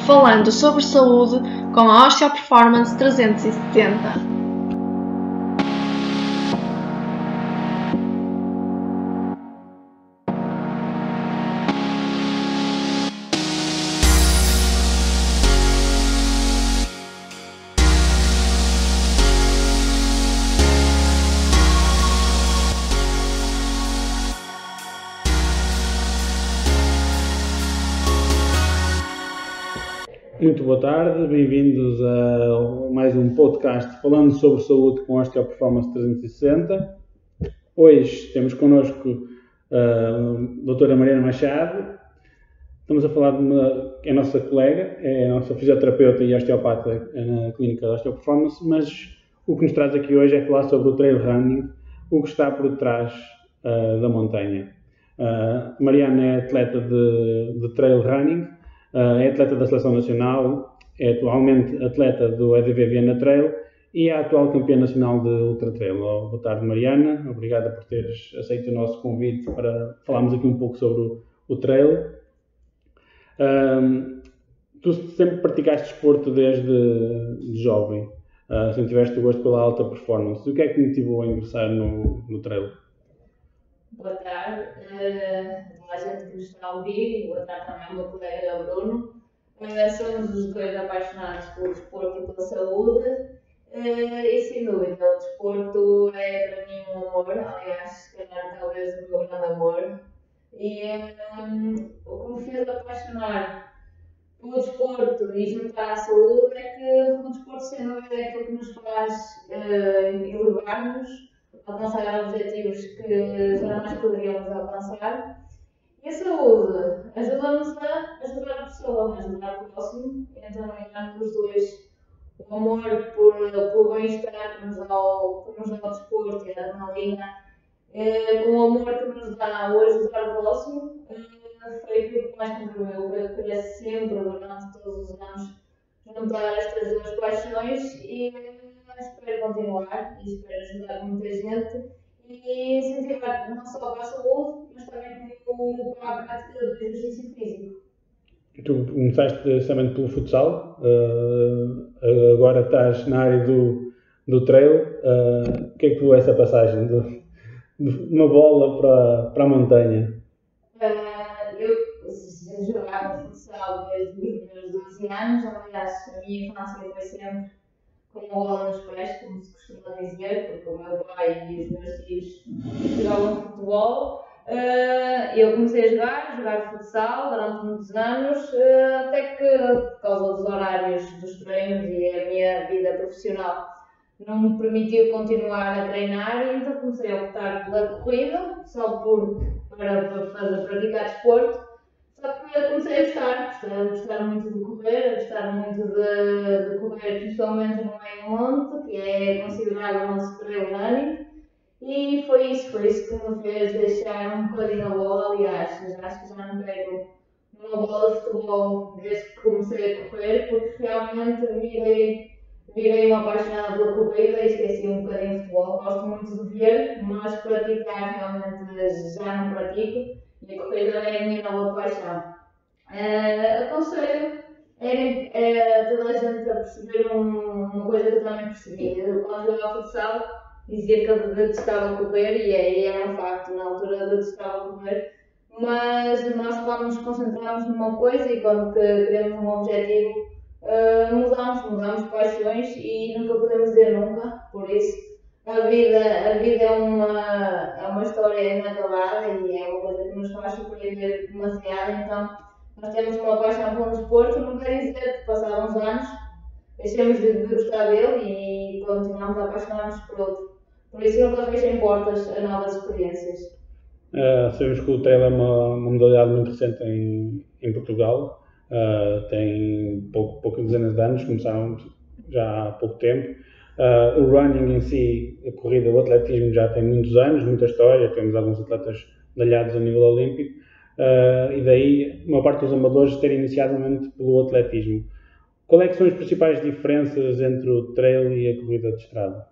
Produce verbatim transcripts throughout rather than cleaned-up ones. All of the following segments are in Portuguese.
falando sobre saúde com a Osteo Performance trezentos e sessenta. Muito boa tarde, bem-vindos a mais um podcast falando sobre saúde com a Osteo Performance trezentos e sessenta. Hoje temos connosco a doutora Mariana Machado. Estamos a falar de uma, é a nossa colega, é a nossa fisioterapeuta e osteopata na clínica da Osteo Performance, mas o que nos traz aqui hoje é falar sobre o trail running, o que está por detrás uh, da montanha. Uh, Mariana é atleta de, de trail running. Uh, é atleta da Seleção Nacional, é atualmente atleta do E D V Viena Trail e é a atual campeã nacional de Ultra Trail. Oh, boa tarde, Mariana. Obrigada por teres aceito o nosso convite para falarmos aqui um pouco sobre o, o trail. Um, tu sempre praticaste desporto desde de jovem, uh, sempre tiveste o gosto pela alta performance. O que é que te motivou a ingressar no, no trail? Boa tarde uh, a gente que nos está a ouvir e boa tarde também ao meu colega Bruno. Uh, somos os dois apaixonados pelo desporto e pela saúde uh, e sem dúvida o desporto é para mim um amor, aliás, se calhar talvez o meu grande amor. E um, o que me fez apaixonar pelo desporto e juntar à saúde é que o desporto sem dúvida é aquilo que nos faz uh, elevar-nos, alcançar objetivos que jamais poderíamos alcançar. E a saúde ajuda-nos a ajudar a pessoa, a ajudar o próximo, então é os dois. O amor por, pelo bem-estar que nos dá o, que nos dá o desporto e a adrenalina, eh, com o amor que nos dá o ajudar o próximo, eh, foi aquilo que mais contribuiu para que pudesse sempre, durante todos os anos, juntar estas duas paixões e espero continuar e espero ajudar muita gente e incentivar não só para a saúde, mas também como para a prática do exercício físico. Tu começaste justamente pelo futsal, uh, agora estás na área do, do trail. Uh, o que é que foi essa passagem de, de uma bola para, para a montanha? Uh, eu jogava futsal desde os meus doze anos, aliás, a minha infância foi sempre com a bola nos pés, como se costuma dizer, porque o meu pai e os meus tios jogavam futebol. Uh, eu comecei a jogar, jogar futsal durante muitos anos, uh, até que, por causa dos horários dos treinos e a minha vida profissional, não me permitiu continuar a treinar, e então comecei a optar pela corrida, só por, para, para fazer, praticar desporto. Só que eu comecei a gostar, a gostar muito de correr, a gostar muito de, de correr, principalmente no meio monte, que é considerado o nosso trail running, e foi isso, foi isso que me fez deixar um bocadinho a bola. Aliás, já acho que já não pego numa bola de futebol desde que comecei a correr, porque realmente virei, virei uma apaixonada pela corrida e esqueci um bocadinho de futebol. Gosto muito de ver, mas praticar realmente já não pratico. E a corrida é a minha nova paixão. Uh, aconselho era uh, toda a gente a perceber um, uma coisa que eu também percebi. Eu, quando jogava futsal, dizia que eu detestava correr, e, e era um facto, na altura eu detestava correr. Mas nós, quando nos concentramos numa coisa e quando queremos um objetivo, uh, mudamos, mudamos paixões e nunca podemos dizer nunca. Por isso, A vida, a vida é, uma, é uma história inacabada e é uma coisa que nos faz surpreender demasiado. Então, nós temos uma paixão pelo desporto, não quer dizer que passados uns anos deixemos de, de gostar dele e continuamos a apaixonar-nos por outro. Por isso, nunca fechem portas a novas experiências. Uh, sabemos que o trail é uma, uma modalidade muito recente em, em Portugal. Uh, tem pouco, poucas dezenas de anos, começaram já há pouco tempo. Uh, o running em si, a corrida, o atletismo já tem muitos anos, muita história, temos alguns atletas medalhados a nível olímpico, uh, e daí uma parte dos amadores terem inicialmente pelo atletismo. Qual é que são as principais diferenças entre o trail e a corrida de estrada?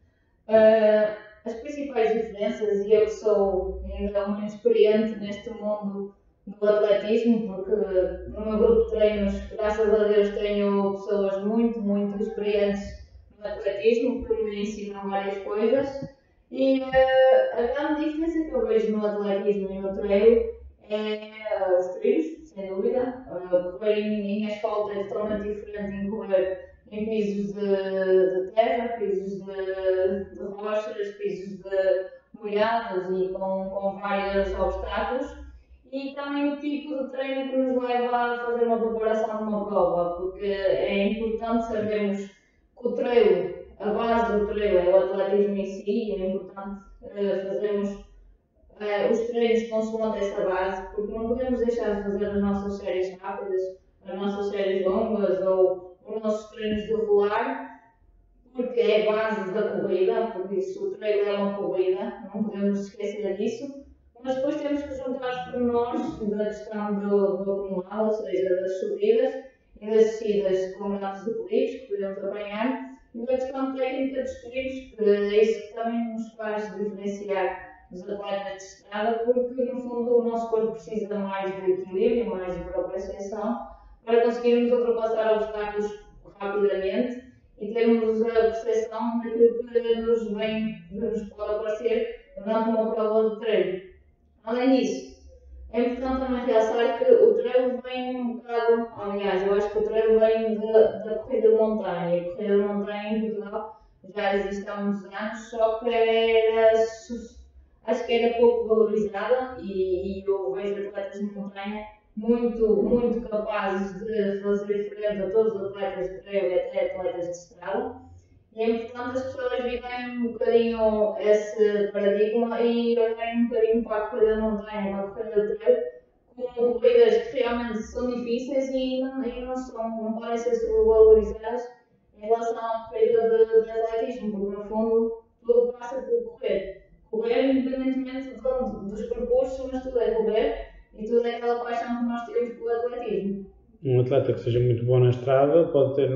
Uh, as principais diferenças, e eu que sou ainda uma experiente neste mundo do atletismo, porque no meu grupo de treinos, graças a Deus, tenho pessoas muito, muito experientes no atletismo que me ensinam várias coisas. E uh, a grande diferença que eu vejo no atletismo e no trail é uh, os treinos, sem dúvida. Uh, correr em, em asfalto é totalmente diferente em correr em pisos de, de terra, pisos de, de rochas, pisos de molhados e com, com vários obstáculos. E também o tipo de treino que nos leva a fazer uma preparação de uma prova, porque é importante sabermos que o trail, a base do trail é o atletismo em si, e é importante uh, fazermos uh, os treinos consoante essa base, porque não podemos deixar de fazer as nossas séries rápidas, as nossas séries longas ou os nossos treinos de rolar, porque é a base da corrida, por isso o trail é uma corrida, não podemos esquecer disso. Mas depois temos que juntar os pormenores da questão do, do acumulado, ou seja, das subidas e das descidas com grandes declives que podemos apanhar, e da questão técnica dos trilhos, que é isso que também nos faz diferenciar dos atletas de estrada, porque no fundo o nosso corpo precisa mais de equilíbrio, mais de propensão, para conseguirmos ultrapassar obstáculos rapidamente e termos a percepção daquilo que nos, vem, nos pode aparecer durante uma prova de treino. Além disso, é importante também realçar que o trail vem um bocado, aliás, eu acho que o trail vem da, da corrida de montanha. E a corrida de montanha em Portugal já existe há muitos anos, só que era, acho que era pouco valorizada e, e eu vejo atletas de montanha muito, muito capazes de fazer frente a todos os atletas de trail e até atletas de estrada. E é importante as pessoas viverem um bocadinho esse paradigma e olharem um bocadinho para a corrida de montanha, para a corrida de trail, como corridas que realmente são difíceis e não, e não, são, não podem ser sobrevalorizadas em relação à corrida de, de atletismo, porque no fundo tudo passa por correr. Correr independentemente de onde, dos percursos, mas tudo é correr e tudo é aquela paixão que nós temos pelo atletismo. Um atleta que seja muito bom na estrada pode ter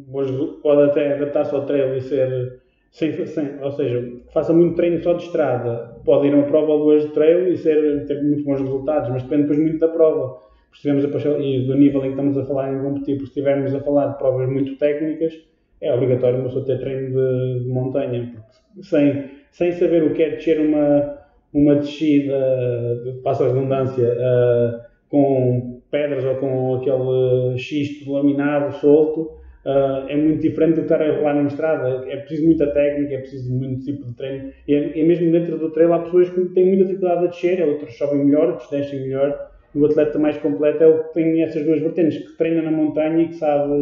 pode até adaptar-se ao trail e ser sem, sem, ou seja, que faça muito treino só de estrada, pode ir a uma prova ou duas de trail e ser, ter muito bons resultados, mas depende depois muito da prova. Se a, e do nível em que estamos a falar em competir, porque se estivermos a falar de provas muito técnicas, é obrigatório uma pessoa ter treino de, de montanha, porque sem, sem saber o que é descer uma, uma descida, passa a redundância, uh, com pedras ou com aquele xisto laminado, solto, uh, é muito diferente do que estar a rolar na estrada. É preciso muita técnica, é preciso muito tipo de treino. E, é, e mesmo dentro do trail há pessoas que têm muita dificuldade a descer, outros sobem melhor, outros descem melhor. O atleta mais completo é o que tem essas duas vertentes, que treina na montanha e que sabe,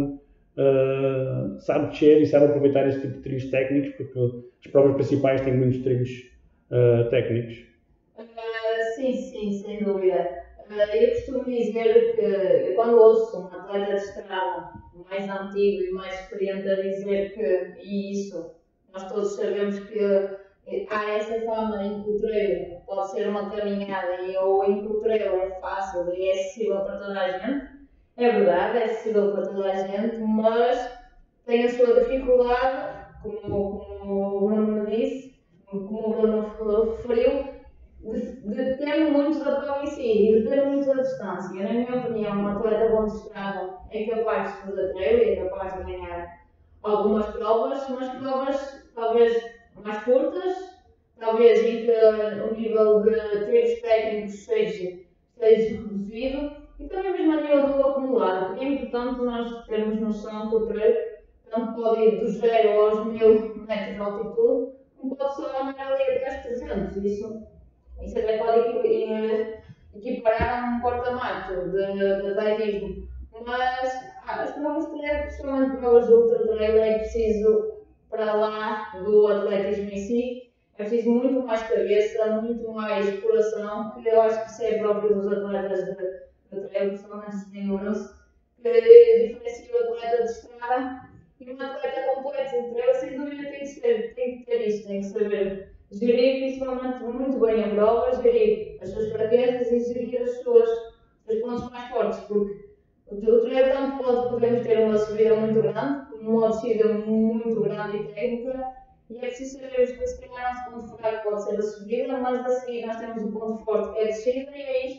uh, sabe descer e sabe aproveitar esse tipo de trilhos técnicos, porque as provas principais têm muitos trilhos uh, técnicos. Uh, sim, sim, sem dúvida. Eu costumo dizer que, eu quando ouço um atleta de estrada mais antigo e mais experiente a dizer que, e isso, nós todos sabemos que há essa fama em que o trail pode ser uma caminhada e, ou em que o trail é fácil e é acessível para toda a gente. É verdade, é acessível para toda a gente, mas tem a sua dificuldade, como, como o Bruno me disse, como o Bruno referiu, depende muito da prova em si e depende muito da distância. Na minha opinião, um atleta bom de estrada é capaz de fazer trail e é capaz de ganhar algumas provas, mas provas talvez mais curtas, talvez em que o nível de treinos técnicos seja, seja reduzido e também mesmo a nível do acumulado, porque é importante nós termos noção que o trail tanto pode ir do zero aos mil metros de altitude, como pode só andar ali até aos trezentos. Isso Isso até pode equiparar a um corta-mato de, de atletismo. Mas ah, as provas de trail, principalmente provas de ultra-trail, é preciso, para lá do atletismo em si, é preciso muito mais cabeça, muito mais coração, que eu acho que isso é próprio dos atletas de, de trail, principalmente de endurance, que diferencia o atleta de estrada e um atleta completo de trail, sem dúvida tem que, ser, tem que ter isso, tem que saber gerir principalmente muito bem a prova, gerir as suas fraquezas e gerir as suas, os pontos mais fortes, porque o trail tanto pode, podemos ter uma subida muito grande, uma descida muito grande e técnica, e é preciso saber que se calhar o nosso ponto fraco pode ser a subida, mas a seguir nós temos o ponto forte que é a descida, e aí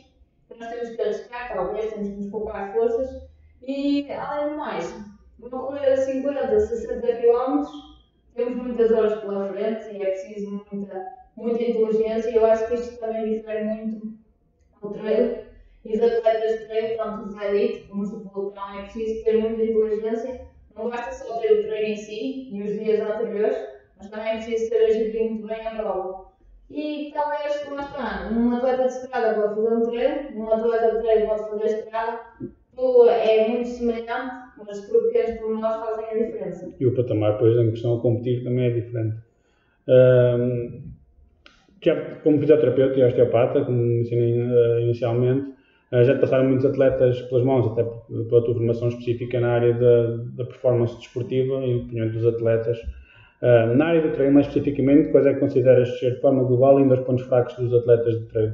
nós temos que arriscar, talvez, temos que nos poupar forças e, além do mais, uma corrida de cinquenta, sessenta quilómetros, temos muitas horas pela frente e é preciso muita, muita inteligência e eu acho que isto também difere muito no trail. E os atletas de trail, tanto os elite como os de pelotão, é preciso ter muita inteligência. Não basta só ter o treino em si e os dias anteriores, mas também é preciso ter a gerir muito bem a prova. E talvez, lá está, um atleta de estrada pode fazer um treino, um atleta de treino pode fazer estrada, tudo é muito semelhante, mas por pequenos pormenores fazem a diferença. E o patamar, pois, em questão a competir também é diferente. Um, já como fisioterapeuta e osteopata, como mencionei uh, inicialmente, uh, já te passaram muitos atletas pelas mãos, até pela tua formação específica na área da, da performance desportiva e o opinião dos atletas. Uh, na área do treino, mais especificamente, quais é que consideras ser de forma global ainda os pontos fracos dos atletas de treino?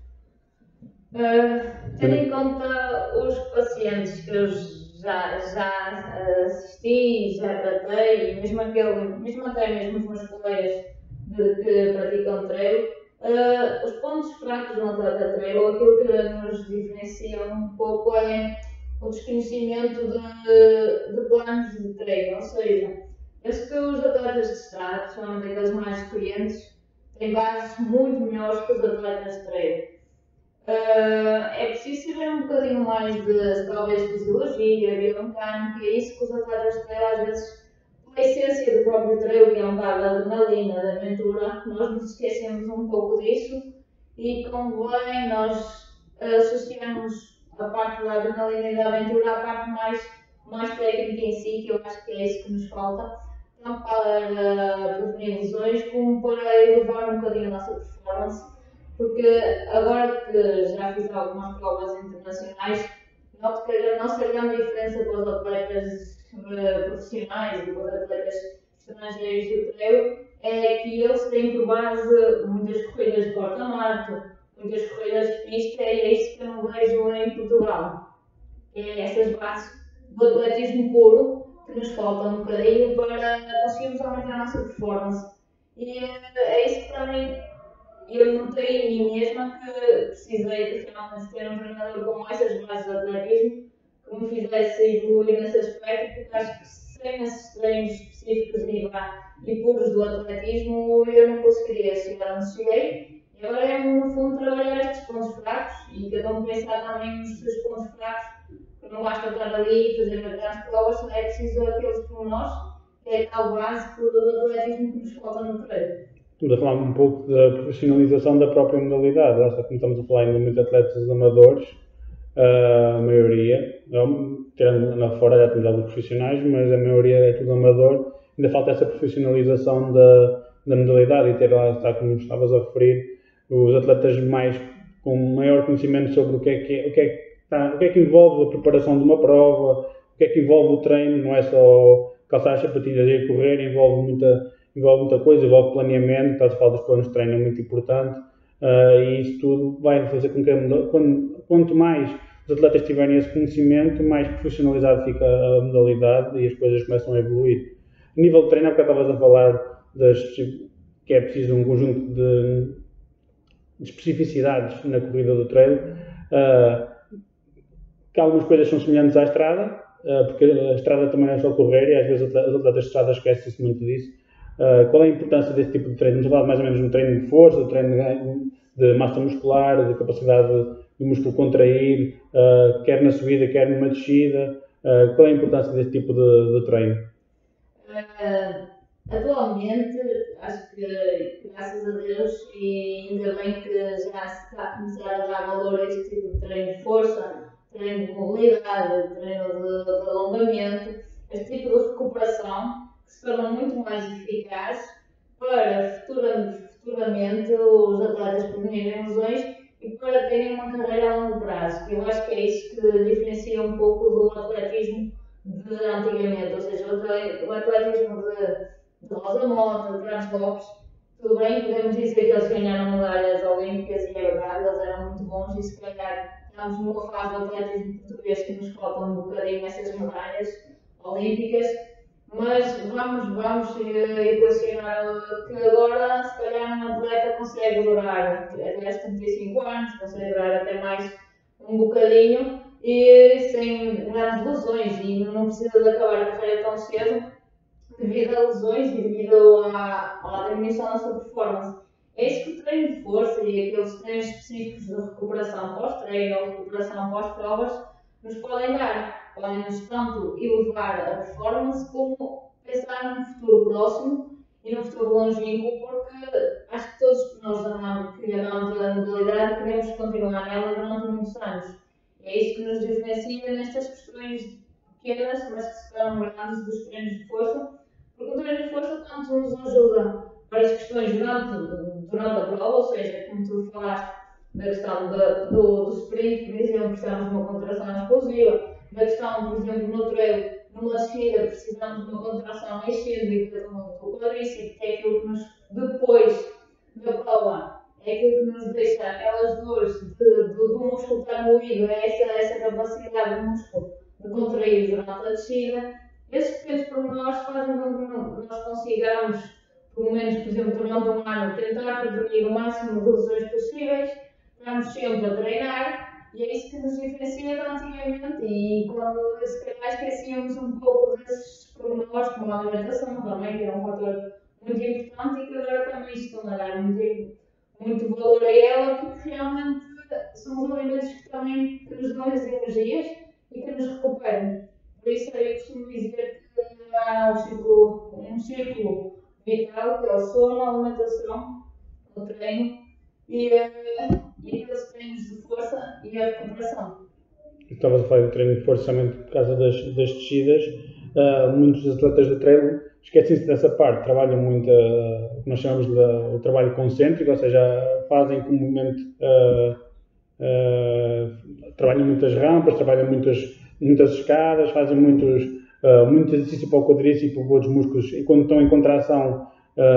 Uh, tendo em conta os pacientes que eu já, já assisti, já tratei, e mesmo, aquele, mesmo até mesmo os meus colegas de, que praticam treino, uh, os pontos fracos de um atleta de treino, ou aquilo que nos diferencia um pouco é o desconhecimento de, de planos de treino, ou seja, acho que os atletas de estrada, principalmente aqueles mais experientes, têm bases muito melhores que os atletas de treino. Uh, é preciso saber um bocadinho mais de, talvez, fisiologia, biomecânica, é isso que os atletas de treino, às vezes, pela essência do próprio treino, que é um bocado da adrenalina, da aventura, nós nos esquecemos um pouco disso e convém nós associarmos a parte da adrenalina e da aventura à parte mais, mais técnica em si, que eu acho que é isso que nos falta, tanto para prevenir lesões como para elevar um bocadinho a nossa performance. Porque agora que já fiz algumas provas internacionais, noto que a nossa grande diferença para os atletas profissionais e para os atletas estrangeiros do treino é que eles têm por base muitas corridas de corta-mato, muitas corridas de pista, e é isso que eu não vejo em Portugal. É essas bases do atletismo puro que nos faltam um bocadinho para conseguirmos aumentar a nossa performance. E é isso que também eu notei em mim mesma que precisei de realmente ter um treinador com essas bases de atletismo que me fizesse evoluir nesse aspecto, porque acho que sem esses treinos específicos e puros do atletismo eu não conseguiria chegar onde cheguei. E agora é, no fundo, trabalhar estes pontos fracos e cada um pensar também nos seus pontos fracos, que não basta estar ali e fazer grandes provas, é preciso aqueles pormenores, que é a tal base do atletismo que nos falta no treino. Estamos a falar um pouco da profissionalização da própria modalidade. Lá está, como estamos a falar ainda muito de atletas amadores, a maioria, tirando lá fora já temos alguns profissionais, mas a maioria é tudo amador. Ainda falta essa profissionalização da, da modalidade e ter lá, está, como estavas a referir, os atletas mais com maior conhecimento sobre o que é que, o que, é que, está, o que, é que envolve a preparação de uma prova, o que é que envolve o treino, não é só calçar as sapatilhas e correr, envolve muita envolve muita coisa, envolve planeamento, está a falar dos planos de treino, é muito importante, uh, e isso tudo vai fazer com que, quando, quanto mais os atletas tiverem esse conhecimento, mais profissionalizado fica a modalidade e as coisas começam a evoluir. A nível de treino, há bocado estavas a falar das, que é preciso um conjunto de, de especificidades na corrida do trail, uh, que algumas coisas são semelhantes à estrada, uh, porque a estrada também não é só correr e às vezes os atletas de estrada esquecem-se muito disso. Uh, qual é a importância desse tipo de treino? Estamos a falar mais ou menos de um treino de força, de treino de, de massa muscular, de capacidade do músculo contrair, uh, quer na subida, quer numa descida. Uh, qual é a importância desse tipo de, de treino? Uh, atualmente, acho que, graças a Deus, e ainda bem que já se está a começar a dar valor a este tipo de treino de força, treino de mobilidade, treino de, de alongamento, este tipo de recuperação, que se torna muito mais eficaz para futuramente, futuramente os atletas prevenirem lesões e para terem uma carreira a longo prazo. Eu acho que é isso que diferencia um pouco do atletismo de antigamente, ou seja, o atletismo de, de Rosa Mota, de Grandes Lopes. Tudo bem, podemos dizer que eles ganharam medalhas olímpicas e é verdade, eles eram muito bons e se calhar estamos numa fase do atletismo português que nos faltam um bocadinho essas medalhas olímpicas. Mas vamos, vamos equacionar que agora, se calhar, um atleta consegue durar até aos trinta e cinco anos, consegue durar até mais, um bocadinho e sem grandes lesões, e não precisa de acabar a carreira tão cedo devido a lesões e devido à, à diminuição da sua performance. É isso que o treino de força e aqueles treinos específicos de recuperação pós-treino ou recuperação pós-provas nos podem dar. Podem-nos tanto elevar a performance como pensar num futuro próximo e num futuro longínquo, porque acho que todos nós que andamos na modalidade queremos continuar nela durante muitos anos. É isso que nos diferencia nestas questões pequenas, mas que se tornam grandes dos treinos de força, porque o treino de força tanto nos ajuda para as questões durante, durante a prova, ou seja, como tu falaste da questão de, do, do sprint, por exemplo, precisamos de uma contração explosiva, da questão, por exemplo, no trail, numa descida, precisamos de uma contração excêntrica do quadríceps, que é aquilo que nos, depois da prova, é aquilo que nos deixa aquelas dores de, de, do músculo estar moído, é essa, essa capacidade do músculo de contrair durante a descida. Esses pequenos pormenores fazem com que nós consigamos, pelo menos, por exemplo, durante um ano, tentar prevenir o máximo de lesões possíveis. Estamos sempre a treinar e é isso que nos diferencia de antigamente. E quando se calhar esquecíamos um pouco desses pormenores, como a alimentação também, que era um fator muito importante e que agora também estão a dar muito, muito valor a ela, porque realmente são os alimentos que também que nos dão as energias e que nos recuperam. Por isso eu costumo dizer que há um ciclo, um ciclo vital, que é o sono, a alimentação, o treino e, e aqueles treinos de força e a recuperação. Estavas a falar de treino de força somente por causa das, das descidas. Uh, muitos atletas do treino esquecem-se dessa parte, trabalham muito uh, o que nós chamamos de uh, o trabalho concêntrico, ou seja, fazem com o movimento, uh, uh, trabalham muitas rampas, trabalham muitas, muitas escadas, fazem muitos, uh, muito exercício para o quadríceps e para outros músculos, e quando estão em contração,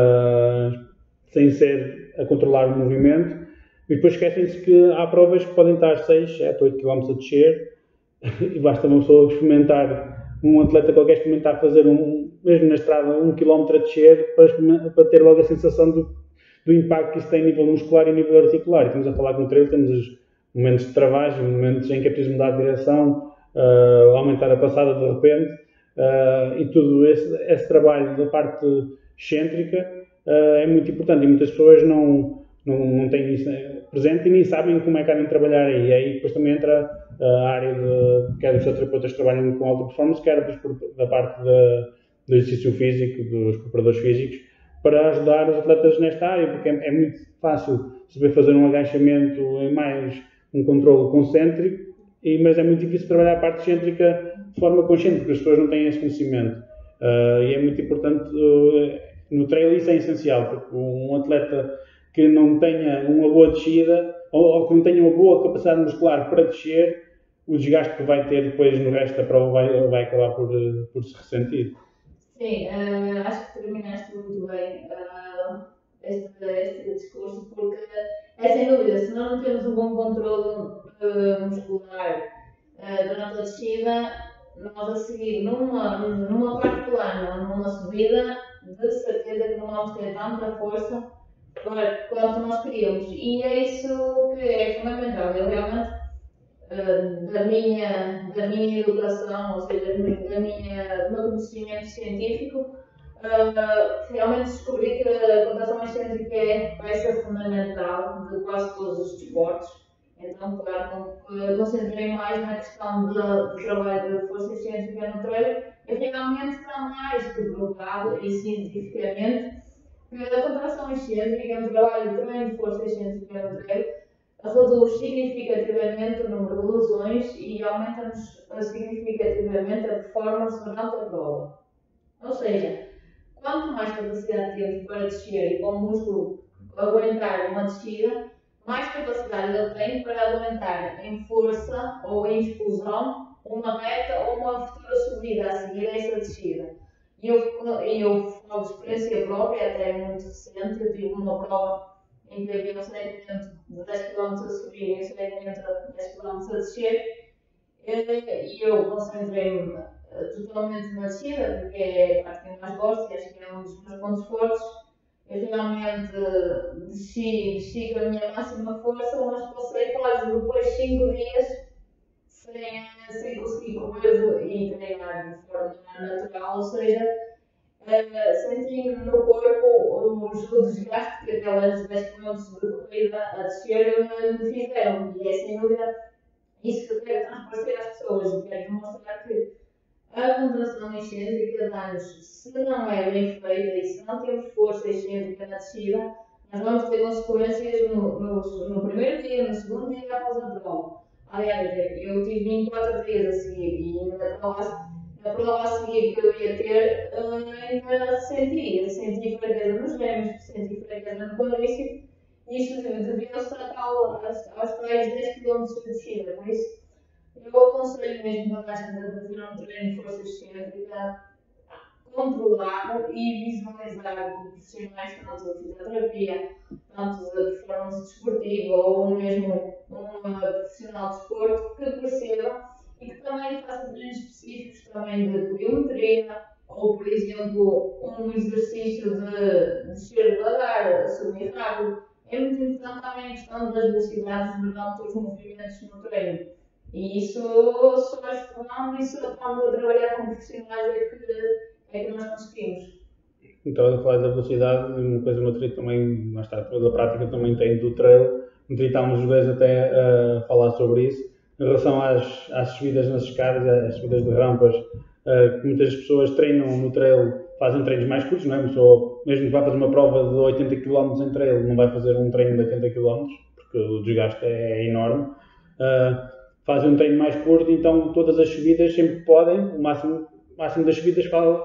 uh, sem ser a controlar o movimento, e depois esquecem-se que há provas que podem estar seis, sete, oito quilómetros a descer, e basta uma pessoa experimentar, um atleta qualquer experimentar fazer, um, mesmo na estrada, um quilómetro a descer, para, para ter logo a sensação do, do impacto que isso tem a nível muscular e a nível articular. E estamos a falar que no treino temos os momentos de travagem, momentos em que é preciso mudar de direção, uh, aumentar a passada de repente, uh, e tudo esse, esse trabalho da parte excêntrica uh, é muito importante, e muitas pessoas não, não, não têm isso presente e nem sabem como é que devem trabalhar aí. E aí depois também entra a área de, quer dos terapeutas que trabalham com alta performance, quer dos, da parte de, do exercício físico, dos preparadores físicos, para ajudar os atletas nesta área, porque é, é muito fácil saber fazer um agachamento em mais um controle concêntrico, e, mas é muito difícil trabalhar a parte excêntrica de forma consciente, porque as pessoas não têm esse conhecimento. Uh, e é muito importante, uh, no trail isso é essencial, porque um atleta que não tenha uma boa descida, ou, ou que não tenha uma boa capacidade muscular para descer, o desgaste que vai ter depois no resto da prova vai, vai acabar por, por se ressentir. Sim, uh, acho que terminaste muito bem uh, este, este discurso, porque é sem dúvida, se nós não temos um bom controle uh, muscular uh, durante a descida, nós a seguir numa, numa parte plana ou numa subida, de certeza que não vamos ter tanta força quanto nós queríamos. E é isso que é fundamental. Eu realmente, uh, da, minha, da minha educação, ou seja, da minha, do meu conhecimento científico, uh, realmente descobri que a contração excêntrica é peça fundamental de quase todos os desportos. Então, claro, concentrei mais na questão do trabalho de força excêntrica no treino, e realmente está mais que provado e cientificamente que a contração excêntrica é um trabalho de treino de força excêntrica no treino, reduz significativamente o número de lesões e aumenta-nos significativamente a performance durante a prova. Ou seja, quanto mais capacidade temos para descer e com o músculo aguentar uma descida, mais capacidade ele tem para aguentar em força ou em explosão uma reta ou uma futura subida a seguir a essa descida. E eu, eu falo de experiência própria, até muito recente. Eu tive uma prova em que havia um segmento de dez quilómetros a subir e um segmento de dez quilómetros a descer, e eu concentrei-me totalmente na descida, porque é a parte que eu mais gosto e acho que é um dos meus pontos fortes. eu realmente desci, desci com a minha máxima força, mas passei quase depois cinco dias sem, sem conseguir correr e treinar de forma natural, ou seja, uh, senti no corpo o, o desgaste que aquelas dez quilómetros de corrida a descer me, me fizeram. E é sem dúvida isso que eu quero transparecer às pessoas, e quero mostrar que a contração excêntrica dá-nos, se não é bem feita e se não temos força excêntrica na descida, nós vamos ter consequências no, no, no primeiro dia, no segundo dia após a prova. Aliás, eu tive vinte e quatro dias a seguir e na prova, na prova a seguir que eu ia ter, ainda senti, senti fraqueza nos gêmeos, senti fraqueza no quadríceps, e isto devia-se aos tais dez quilómetros de descida. Por isso, eu aconselho mesmo a bastante a fazer um treino de força excêntrica controlado e visualizado por profissionais, tanto da fisioterapia, tanto da performance desportiva ou mesmo um profissional de desporto que perceba e que também faça treinos específicos também de pliometria ou, por exemplo, um exercício de descer devagar, subir rápido. É muito importante também a questão das velocidades durante os movimentos no treino. E isso só estudando e só estando a trabalhar com profissionais é que é que nós conseguimos. Então, a falar da velocidade, uma coisa no trail também, lá está, toda a prática também tem do trail. No trail estávamos os dois até a falar sobre isso. Em relação às, às subidas nas escadas, às subidas de rampas, uh, muitas pessoas treinam no trail, fazem treinos mais curtos, não é? Uma pessoa, mesmo que vá fazer uma prova de oitenta quilómetros em trail, não vai fazer um treino de oitenta quilómetros, porque o desgaste é, é enorme. Uh, fazem um treino mais curto, então todas as subidas sempre podem, o máximo, o máximo das subidas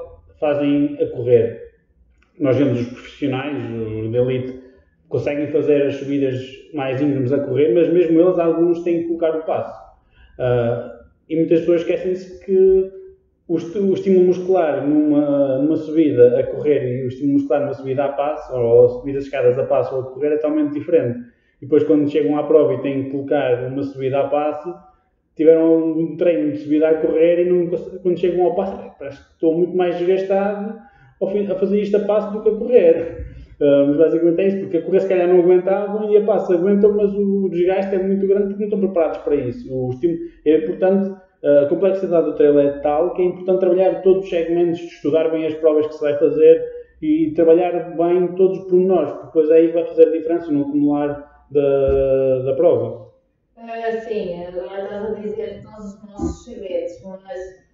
fazem a correr. Nós vemos os profissionais, os de elite, conseguem fazer as subidas mais íngremes a correr, mas mesmo eles, alguns têm que colocar o passo. Uh, e muitas pessoas esquecem-se que o, o estímulo muscular numa, numa subida a correr e o estímulo muscular numa subida a passo, ou a subir as escadas a passo ou a correr, é totalmente diferente. E depois, quando chegam à prova e têm que colocar uma subida a passo, tiveram um treino de subida a correr e não, quando chegam ao passo, parece que estou muito mais desgastado a fazer isto a passo do que a correr. Uh, mas basicamente é isso, porque a correr se calhar não aguentavam e a passo aguentam, mas o desgaste é muito grande porque não estão preparados para isso. O estímulo é importante, a complexidade do trail é tal que é importante trabalhar todos os segmentos, estudar bem as provas que se vai fazer e trabalhar bem todos os pormenores, porque depois aí vai fazer a diferença no acumular da, da prova. Uh, sim, agora estás a dizer todos os nossos segredos, mas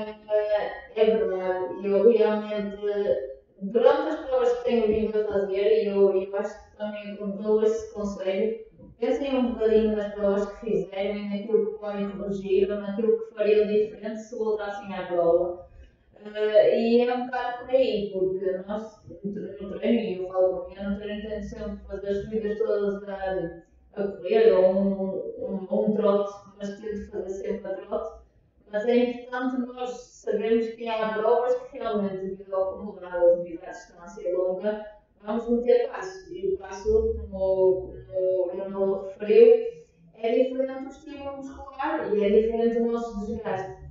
uh, é verdade, eu realmente, durante as provas que tenho vindo a fazer, eu, eu acho que também dou esse conselho, pensem um bocadinho nas provas que fizerem, naquilo que podem corrigir, naquilo que fariam diferente se voltassem à prova. Uh, e é um bocado por aí, porque nós, no treino, e eu falo por mim, no treino tento sempre fazer as subidas todas a, a correr, ou um, um, um trote, mas tento fazer sempre a trote. Mas é importante nós sabermos que há provas que realmente, devido ao acumulado ou devido à distância longa, vamos meter passo. E o passo, como, como o Bruno referiu, é diferente do estímulo muscular e é diferente do nosso desgaste.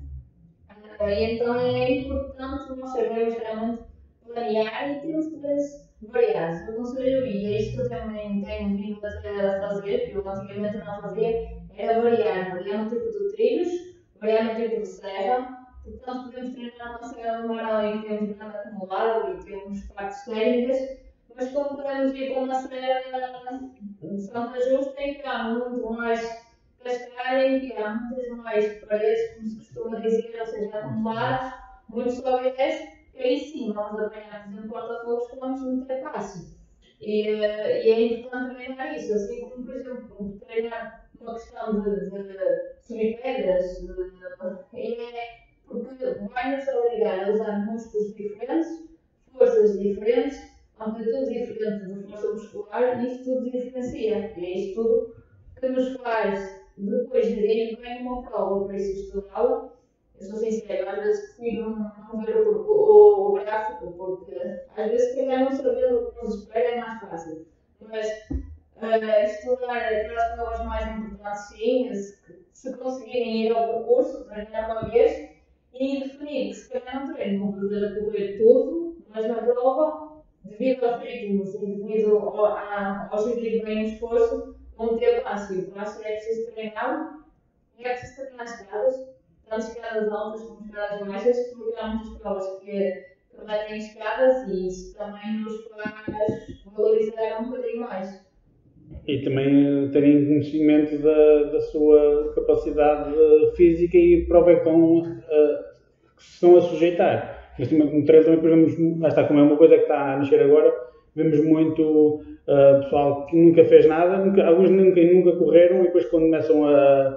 E então é importante nós sabermos realmente planear e termos treinos variados. Eu não sei eu, e é isso que eu também tenho vindo a fazer, que eu antigamente não fazia, era variar, variar no tipo de trilhos, variar no tipo de serra. Portanto, podemos treinar uma serra de Marão em que temos grande acumulado e temos partes técnicas, mas como podemos ir com uma serra de Santa Justa em que há muito mais cascarem, que há muitas mais paredes, como se costuma dizer, ou seja, acumulados, muito sobe e desce, que aí sim vamos apanhar, por exemplo, porta-fogos que vamos meter passo. E, e é importante treinar isso, assim como, por exemplo, treinar uma questão de, de subir pedras, de, de, é porque vai-nos obrigar a usar músculos diferentes, forças diferentes, amplitude diferente de força muscular, e isto tudo diferencia. E é isto tudo que nos faz depois gerir bem uma prova, por isso estudá-la. Eu sou sincera, às vezes prefiro não, não ver o, o, o gráfico, porque às vezes se calhar não saber o que nos espera é mais fácil. Mas uh, estudar aquelas provas mais importantes, sim, se, se conseguirem ir ao percurso, treinar uma vez e definir que se calhar não treino, vou fazer a correr tudo, mas na prova devido aos ritmos e devido ao, a, ao gerir bem o esforço, vão ter passo. E o passo é preciso treinar, e é preciso treinar escadas, tanto escadas altas como escadas baixas, porque há muitas provas que metem escadas e isso também nos faz valorizar um bocadinho mais. E também terem conhecimento da, da sua capacidade física e prova que estão, uh, que se estão a sujeitar. Mas no treino também vemos, lá está, como é uma coisa que está a nascer agora, vemos muito uh, pessoal que nunca fez nada, nunca, alguns nunca, nunca correram e depois quando começam a,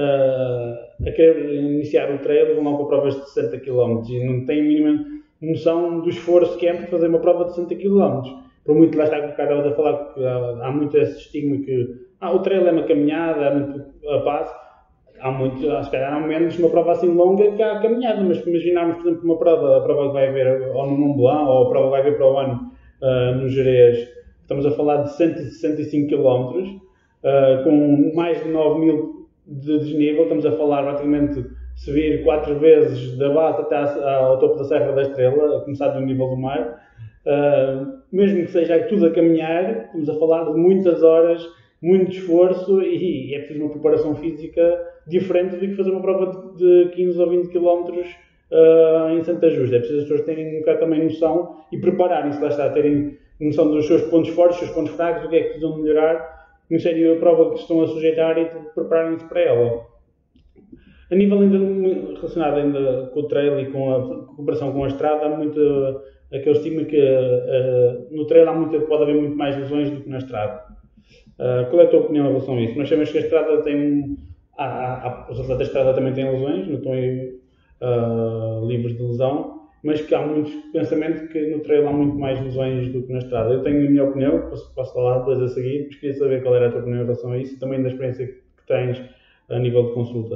a, a querer iniciar o treino vão lá para provas de sessenta quilómetros e não têm a mínima noção do esforço que é para fazer uma prova de sessenta quilómetros. Por muito lá está que o cara a falar que há, há muito esse estigma que ah, o trail é uma caminhada, é muito a passo. Há muito, se calhar há menos uma prova assim longa que há caminhada, mas se imaginarmos, por exemplo, uma prova, a prova que vai haver ou no Mont Blanc ou a prova que vai haver para o ano uh, no Gerês, estamos a falar de cento e sessenta e cinco quilómetros, uh, com mais de nove mil de desnível, estamos a falar praticamente subir quatro vezes da base até ao topo da Serra da Estrela, a começar do nível do mar. Uh, mesmo que seja tudo a caminhar, estamos a falar de muitas horas, muito esforço e, e é preciso uma preparação física diferente do que fazer uma prova de, de quinze ou vinte quilómetros uh, em Santa Justa. É preciso as pessoas terem um bocado também noção e prepararem-se, lá está, terem noção dos seus pontos fortes, dos seus pontos fracos, do que é que precisam melhorar, conhecerem a prova que estão a sujeitar e prepararem-se para ela. A nível ainda relacionado ainda com o trail e com a comparação com a estrada, há muito aquele estigma que uh, no trail há muito, pode haver muito mais lesões do que na estrada. Uh, qual é a tua opinião em relação a isso? Nós sabemos que a estrada tem. Há, há, os atletas da estrada também têm lesões, não estão aí, uh, livres de lesão, mas que há muitos pensamentos que no trail há muito mais lesões do que na estrada. Eu tenho a minha opinião, posso, posso falar depois a seguir, mas queria saber qual era a tua opinião em relação a isso e também da experiência que tens a nível de consulta.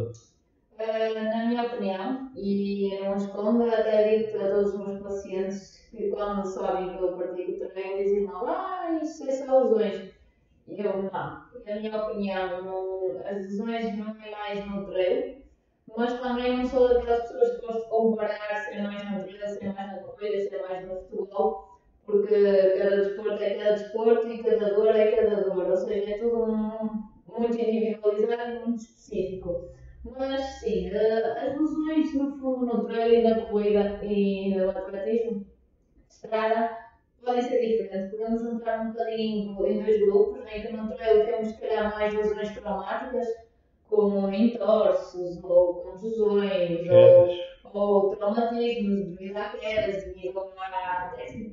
Uh, na minha opinião, e eu não escondo, até digo a todos os meus pacientes que quando sabem que eu pratico treino dizem não, ah, isso é só lesões. E eu não. Na minha opinião, no, as lesões não é mais no treino, mas também não sou daquelas pessoas que gostam de comparar se é mais no treino, se é mais na corrida, se é mais no futebol, porque cada desporto é cada desporto e cada dor é cada dor, ou seja, é tudo um, muito individualizado e muito específico. Mas sim, as lesões no fundo no treino, na corrida e no atletismo, estrada, podem ser diferentes. Podemos juntar um bocadinho em dois grupos, em que no treino temos se calhar mais lesões traumáticas, como entorses ou contusões ou, ou traumatismos devido a quedas, devido à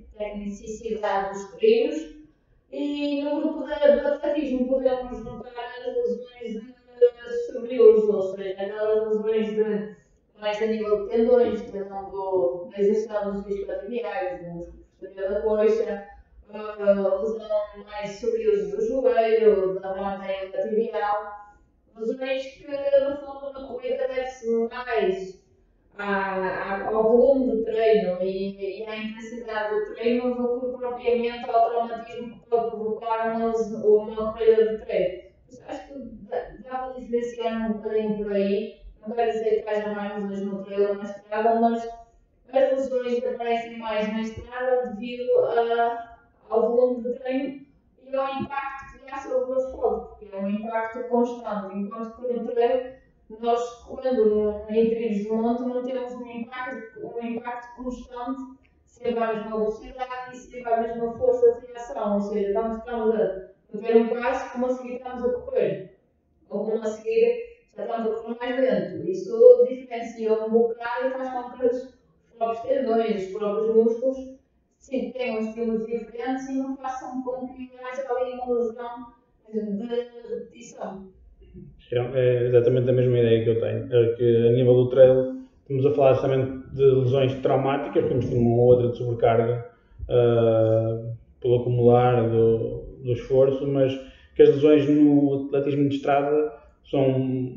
tecnicidade dos treinos. E no grupo de, do atletismo podemos juntar as lesões de superiores, ou seja, aquelas lesões de, mais a nível de tendões, tendão do, da exerção dos isquiotibiais, do músculo posterior da coxa, uh, lesão mais superiores do joelho, da margem tibial, lesões que no fundo na corrida deve-se mais à, à, ao volume de treino e, e à intensidade do treino do que propriamente ao traumatismo que pode provocar uma, uma corrida de treino. Acho que dá, dá para diferenciar um bocadinho por aí. Não quero dizer que haja mais lesões no treino ou na estrada, mas as lesões aparecem mais na estrada devido a, ao volume de treino e ao impacto que dá sobre o asfalto, porque é um impacto constante. Enquanto que no treino, nós correndo em trilhos de monte, não temos um impacto, um impacto constante, sempre à mesma velocidade e sempre à mesma força de reação. Ou seja, estamos, estamos a ver um passo, como a seguir estamos a correr, ou como a seguir já estamos a correr mais lento. Isso diferencia um bocado e faz com que os próprios tendões, os próprios músculos, sim, tenham estilos diferentes e não façam com que haja ali uma lesão de repetição. É exatamente a mesma ideia que eu tenho, é que a nível do trail estamos a falar justamente de lesões traumáticas, temos uma ou outra de sobrecarga uh, pelo acumular do, do esforço, mas que as lesões no atletismo de estrada são,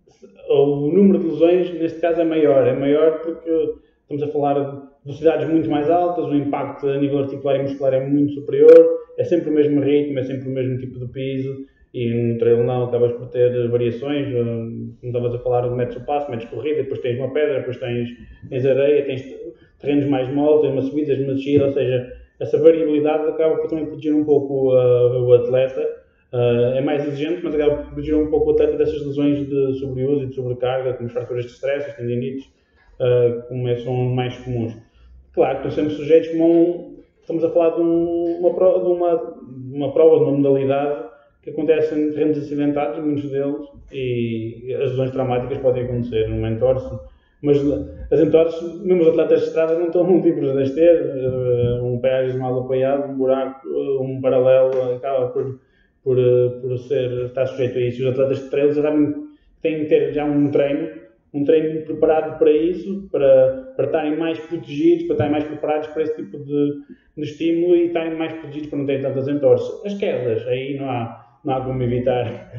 o número de lesões neste caso é maior, é maior porque estamos a falar de velocidades muito mais altas, o impacto a nível articular e muscular é muito superior, é sempre o mesmo ritmo, é sempre o mesmo tipo de piso e no trail não, acabas por ter variações, como estavas a falar, metes o passo, metes corrida, depois tens uma pedra, depois tens, tens areia, tens terrenos mais moles, tens uma subida, tens uma descida, ou seja, essa variabilidade acaba por também proteger um pouco uh, o atleta. Uh, é mais exigente, mas acaba por proteger um pouco o atleta dessas lesões de sobreuso e de sobrecarga, como as fraturas de stress, as tendinites, uh, como é, são mais comuns. Claro que nós somos sujeitos como um, estamos a falar de, um, uma, prova, de, uma, uma prova, de uma modalidade que acontece em terrenos acidentados, muitos deles, e as lesões traumáticas podem acontecer no entorse. Mas as entorses, mesmo os atletas de estrada não estão livres de as ter, um pé às vezes mal apoiado, um buraco, um paralelo, acaba por, por, por ser, estar sujeito a isso. Os atletas de trail já têm que ter já um treino, um treino preparado para isso, para, para estarem mais protegidos, para estarem mais preparados para esse tipo de, de estímulo e estarem mais protegidos para não terem tantas entorses. As quedas, aí não há, não há como evitar.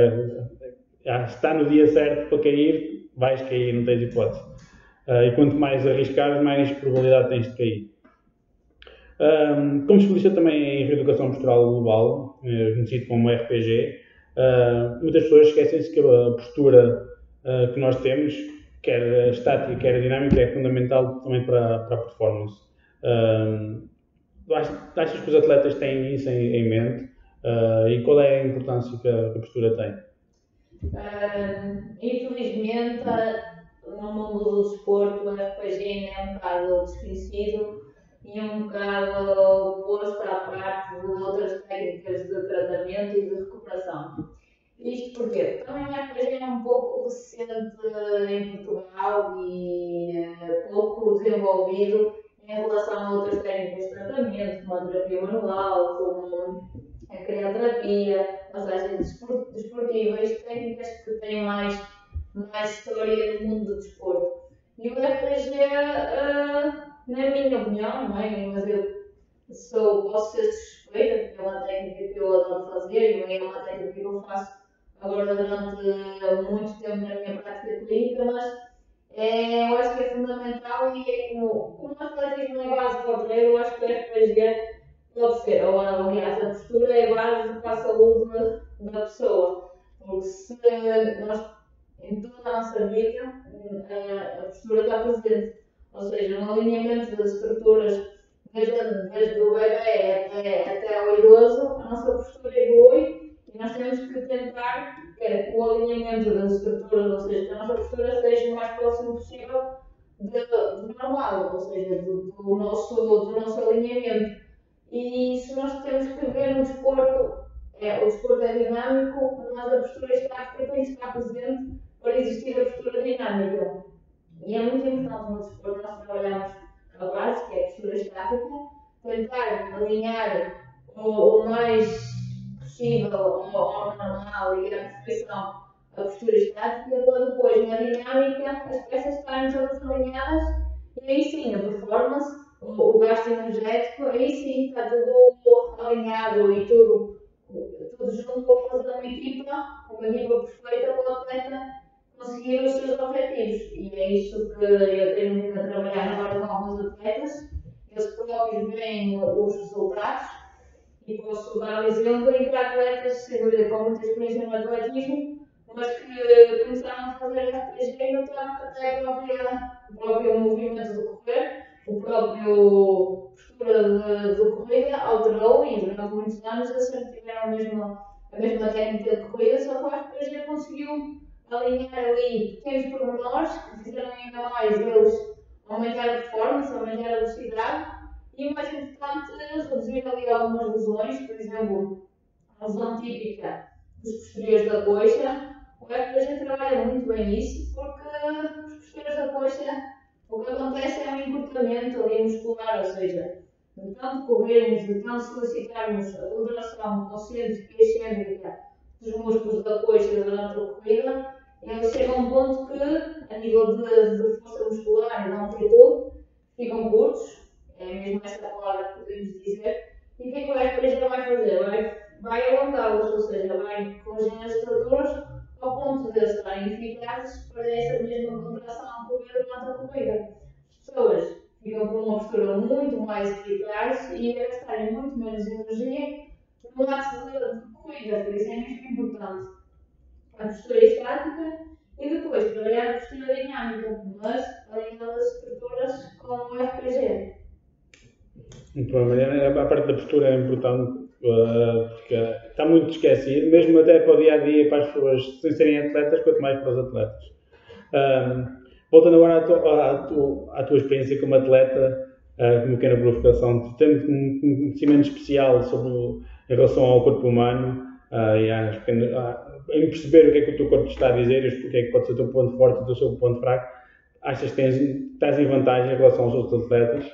Já está no dia certo para cair, vais cair, não tens hipótese. Uh, e quanto mais arriscares, mais probabilidade tens de cair. Um, como especialista também em reeducação postural global, uh, conhecido como R P G, uh, muitas pessoas esquecem-se que a postura uh, que nós temos, quer estática, quer dinâmica, é fundamental também para, para a performance. Um, achas que os atletas têm isso em, em mente? Uh, e qual é a importância que a, que a postura tem? Uh, infelizmente, no mundo do desporto, o R P G ainda é um bocado desconhecido e um bocado posto à parte de outras técnicas de tratamento e de recuperação. Isto porque também o R P G é um pouco recente em Portugal e uh, pouco desenvolvido em relação a outras técnicas de tratamento, como a terapia manual, como a crioterapia, massagens desportivas, técnicas que têm mais, mais história no mundo do desporto. E o R P G, uh, na minha opinião, não é? Mas eu sou, posso ser suspeita, porque é uma técnica que eu adoro fazer e é uma técnica que eu faço agora durante muito tempo na minha prática clínica, mas é, eu acho que é fundamental e é como, como o atletismo é base para o treino, eu acho que o R P G pode ser, ou aliás, a postura é base para a saúde da pessoa, porque se nós, em toda a nossa vida, a, a postura está presente, ou seja, no alinhamento das estruturas, desde, desde o bebê até, até ao idoso, a nossa postura evolui e nós temos que tentar que o alinhamento das estruturas, ou seja, que a nossa postura seja o mais próximo possível do normal, ou seja, do, do, nosso, do nosso alinhamento. E se nós temos que ver no desporto, é, o desporto é dinâmico, mas a postura estática tem que estar presente para existir a postura dinâmica. E é muito importante no desporto nós trabalharmos a base, que é a postura estática, tentar alinhar o, o mais possível ao, ao normal e à perfeição a postura estática, para depois na dinâmica as peças estarem todas alinhadas e aí sim a performance, o gasto energético, aí sim está tudo alinhado e tudo, tudo junto para fazer uma equipa, uma equipa perfeita para o atleta conseguir os seus objetivos. E é isso que eu tenho vindo a trabalhar agora com alguns atletas, eles próprios veem os resultados e posso dar um exemplo em que há atletas, sem dúvida, com muita experiência no atletismo, mas que começaram a fazer R P G e notaram que até o próprio movimento de correr, o próprio postura de, de corrida alterou e durante muitos anos eles sempre tiveram a mesma, a mesma técnica de corrida, só que o R P G conseguiu alinhar ali pequenos pormenores que fizeram ainda mais eles aumentar a performance, aumentar a velocidade e o mais importante reduzir ali algumas lesões, por exemplo, a lesão típica dos posteriores da coxa. O R P G trabalha muito bem isso porque os posteriores da coxa, o que acontece é um encurtamento ali muscular, ou seja, de tanto corrermos, de tanto solicitarmos a contração consciente e excêntrica dos músculos da coxa durante a corrida, eles chegam a um ponto que, a nível de, de força muscular e de amplitude, ficam curtos, é mesmo essa palavra que podemos dizer, e o que é que o R P G vai fazer? Vai, vai alongá-los, ou seja, vai corrigir as estruturas ao ponto de eles estarem eficazes para essa mesma contração ocorrer durante a corrida. As pessoas ficam com uma postura muito mais eficaz e a gastarem muito menos energia no ato de, de corrida, por isso é mesmo importante a postura estática e depois trabalhar a postura dinâmica, mas alinhando as estruturas com o R P G. O problema, a parte da postura é importante, uh, porque está muito esquecido, mesmo até para o dia a dia, para as pessoas sem serem atletas, quanto mais para os atletas. Um, voltando agora à tua, à, tua, à tua experiência como atleta, uh, como pequena provocação, tendo um conhecimento especial sobre, em relação ao corpo humano, uh, e às pequenas, uh, em perceber o que é que o teu corpo te está a dizer e o que é que pode ser o teu ponto forte e o teu ponto fraco, achas que tens, estás em vantagem em relação aos outros atletas?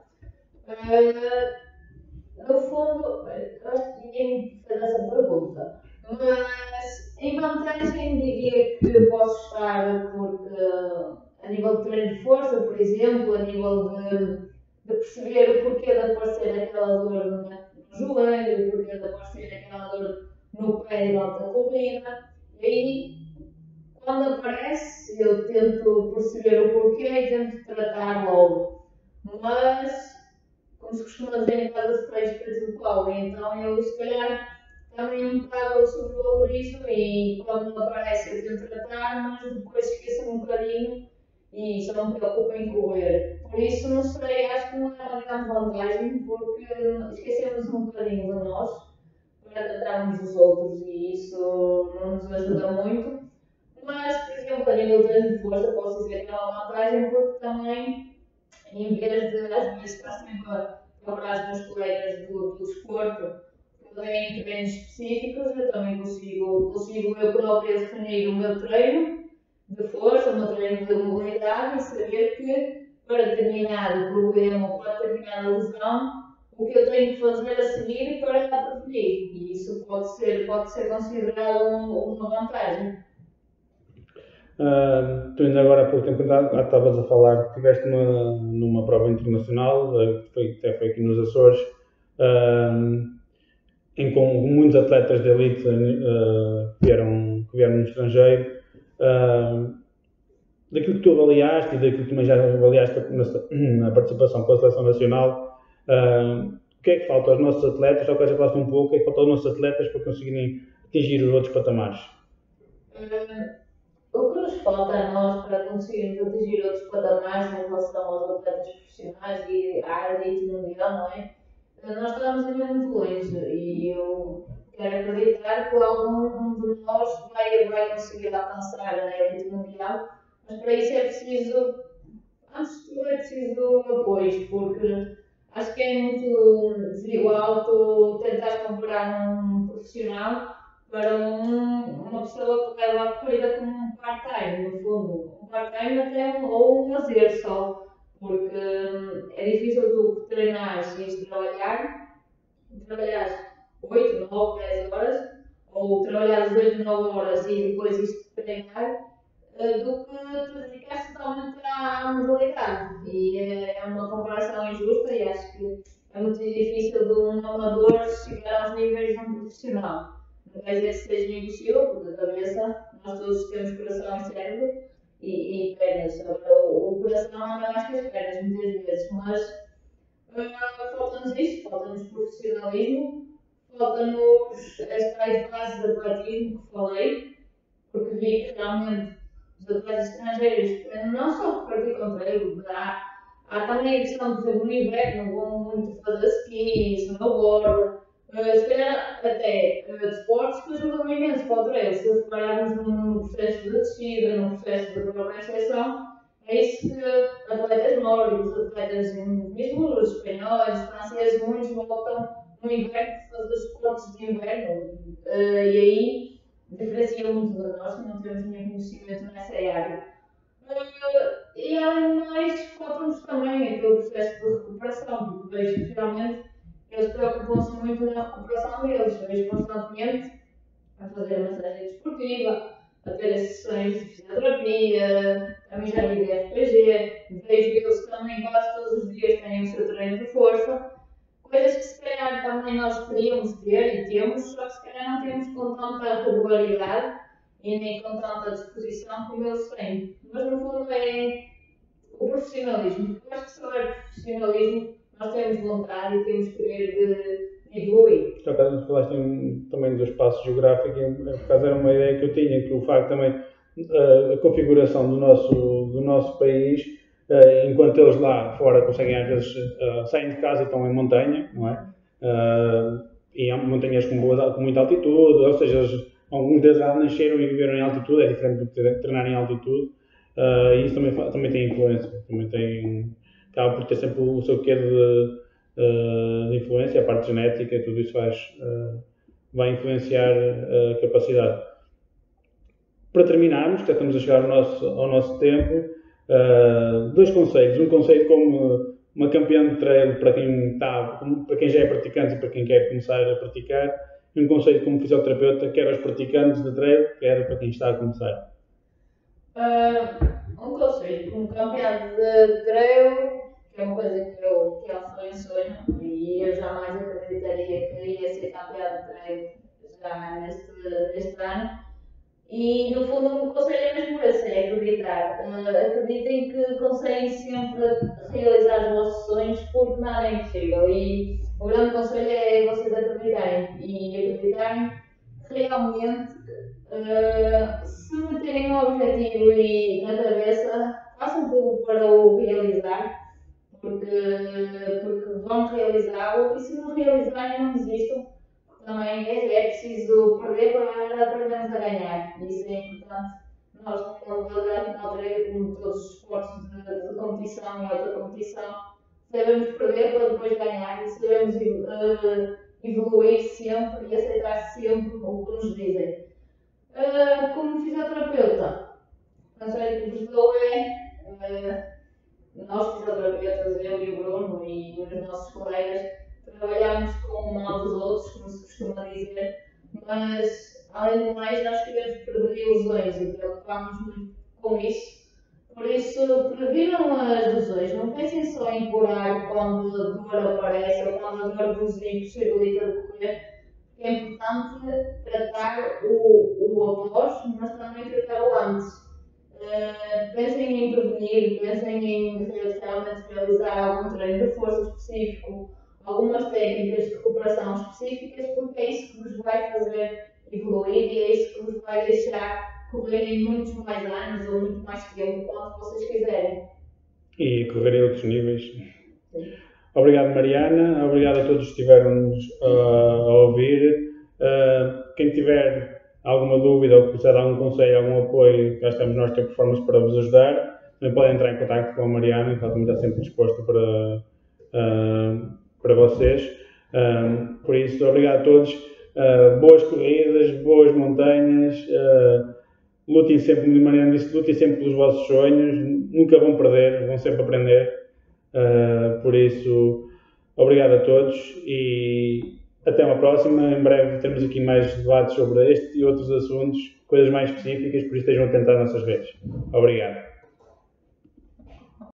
Uh, no fundo, eu acho que ninguém fez essa pergunta, mas em vantagem diria que posso estar porque a nível de treino de força, por exemplo, a nível de, de perceber o porquê de aparecer aquela dor no joelho, o porquê de aparecer aquela dor no pé durante a corrida, e aí quando aparece eu tento perceber o porquê e tento tratar logo, mas como se costuma dizer em casa de peixe preto do pau, então eu se calhar também um bocado sobrevalorizo e quando me aparece eu tento tratar, mas depois esqueço-me um bocadinho e só me preocupo em correr. Por isso não sei, acho que não é uma grande vantagem porque esquecemos um bocadinho de nós para tratarmos os outros e isso não nos ajuda muito. Mas, por exemplo, a nível de força posso dizer que é uma vantagem porque também em vez de às vezes estar sempre a procurar os meus colegas do, do desporto que têm treinos específicos, eu também consigo, consigo eu própria definir o meu treino de força, o meu treino de mobilidade e saber que para determinado problema ou para determinada lesão o que eu tenho que fazer a seguir para prevenir. E isso pode ser, pode ser considerado um, uma vantagem. Uh, tu ainda agora há pouco tempo estavas a falar que estiveste numa, numa prova internacional, uh, que foi, até foi aqui nos Açores, uh, em com muitos atletas de elite uh, que, vieram, que vieram no estrangeiro. Uh, daquilo que tu avaliaste e daquilo que também já avaliaste na, na participação com a seleção nacional, uh, o que é que falta aos nossos atletas, ou que já falaste um pouco, o que é que falta aos nossos atletas para conseguirem atingir os outros patamares? Hum. O que nos falta a nós para conseguirmos atingir outros patamares em relação aos atletas profissionais e à elite mundial, não é? Nós estamos ainda muito longe e eu quero acreditar que algum de nós vai, vai conseguir alcançar a elite mundial, mas para isso é preciso, antes de tudo é preciso apoio, porque acho que é muito desigual tu tentar comparar um profissional para um, uma pessoa que leva a corrida como um part-time, no fundo. Um part-time até ou um lazer só, porque hum, é difícil tu treinares e trabalhar, trabalhares oito, nove, dez horas, ou trabalhares oito, nove horas e depois isto treinar, uh, do que te dedicares totalmente à modalidade. E é, é uma comparação injusta e acho que é muito difícil de um amador chegar aos níveis de um profissional. Não quer dizer que seja impossível, porque a cabeça, nós todos temos coração e cérebro e, e pernas. O, o coração anda mais que as pernas, muitas vezes, mas uh, falta-nos isto, falta-nos profissionalismo, falta-nos as tais bases de atletismo que falei, porque vi que realmente os atletas estrangeiros, não só que praticam treino, há, há também a questão de no inverno, vão muito fazer ski, snowboard. Uh, se calhar até uh, desportos que ajudam imenso para o treino. Se repararmos no, no processo de descida, no processo de própria exceção, é isso que atletas nórdicos, atletas mesmo os espanhóis, os franceses, muitos voltam no inverno fazer esportes de inverno. Uh, e aí diferencia muito de nós, que não temos nenhum conhecimento nessa área. Uh, e além de mais, falta-nos também aquele processo de recuperação, porque vejo que realmente eles preocupam-se muito na recuperação deles, vejo constantemente a fazer a massagem desportiva, a ter as sessões de fisioterapia, a mijar de R P G, vejo eles também quase todos os dias têm o seu treino de força, coisas que se calhar também nós queríamos ter e temos, só que se calhar não temos com tanta regularidade e nem com tanta disposição como eles têm. Mas no fundo é o profissionalismo. Eu acho que só é profissionalismo. Nós temos vontade e temos querer de, de evoluir. Por acaso falaste em, também do espaço geográfico, por acaso era uma ideia que eu tinha, que o facto também, a, a configuração do nosso, do nosso país uh, enquanto eles lá fora conseguem às vezes uh, saem de casa e estão em montanha, não é? Uh, e há montanhas com, boa, com muita altitude, ou seja, eles, alguns deles já nasceram e viveram em altitude, é diferente do que treinar em altitude, uh, e isso também, também tem influência, também tem, acaba por ter sempre o seu quê de, uh, de influência, a parte genética, tudo isso faz, uh, vai influenciar a capacidade. Para terminarmos, que já estamos a chegar ao nosso, ao nosso tempo, uh, dois conselhos. Um conselho como uma campeã de trail para quem, está, para quem já é praticante e para quem quer começar a praticar, e um conselho como fisioterapeuta, quer aos praticantes de trail, quer para quem está a começar. Uh, um conselho como campeã de trail, que é uma coisa que eu, que eu foi um sonho, e eu jamais acreditaria que ia ser campeã de trail já neste, neste ano. E no fundo o conselho é mesmo esse, é acreditar. Uh, acreditem que conseguem sempre realizar os vossos sonhos porque nada é impossível. E o grande conselho é vocês acreditarem e acreditarem realmente, uh, se meterem um objetivo e na cabeça, façam tudo para o realizar, porque, porque vão realizá-lo, e se não realizarem, não desistam. Também é, é preciso perder para aprendermos a ganhar, e isso é importante. Nós, como modalidade como treino, como todos os esportes de, de competição e alta competição, sabemos perder para depois ganhar, e sabemos uh, evoluir sempre e aceitar sempre o que nos dizem. Uh, como fisioterapeuta, o conselho que vos dou é, uh, nós fisioterapeutas, eu e o Bruno e os nossos colegas, trabalhamos com o mal dos outros, como se costuma dizer, mas além do mais nós queremos prevenir lesões e preocupamos muito com isso. Por isso, previnam as lesões, não pensem só em curar quando a dor aparece ou quando a dor vos impossibilita de correr. É importante tratar o, o após, mas também tratar o antes. Uh, pensem em prevenir, pensem em realmente realizar algum treino de força específico, algumas técnicas de recuperação específicas, porque é isso que vos vai fazer evoluir e é isso que vos vai deixar correrem muitos mais anos ou muito mais tempo, quanto vocês quiserem. E correrem outros níveis. Sim. Obrigado, Mariana. Obrigado a todos que estiveram-nos uh, a ouvir. Uh, quem tiver alguma dúvida ou precisar de algum conselho, algum apoio, cá estamos nós, T Performance, para vos ajudar. Também podem entrar em contato com a Mariana, que ela também está sempre disposta para, uh, para vocês. Uh, por isso, obrigado a todos. Uh, boas corridas, boas montanhas. Uh, lutem sempre, de Mariana disse, lutem sempre pelos vossos sonhos. Nunca vão perder, vão sempre aprender. Uh, por isso, obrigado a todos e até uma próxima. Em breve teremos aqui mais debates sobre este e outros assuntos, coisas mais específicas, por isso estejam atentos às nossas redes. Obrigado.